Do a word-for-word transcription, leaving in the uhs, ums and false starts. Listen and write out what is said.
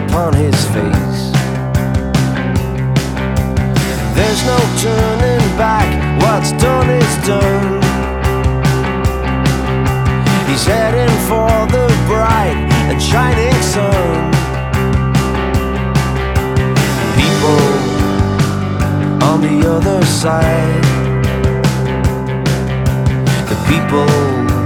upon his face. There's no turning back, what's done is done. He's heading for the bright and shining sun. People on the other side, the people